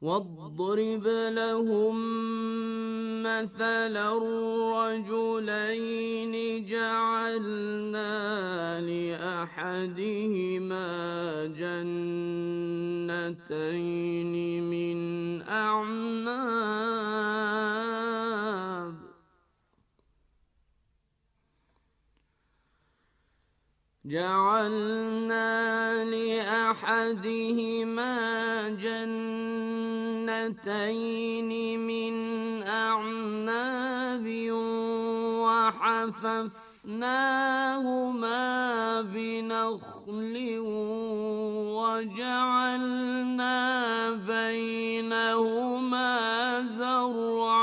واضرب لهم مثلا الرجلين جعلنا لأحدهما جنتين من أعناب وحففناهما بنخل وجعلنا بينهما زرعا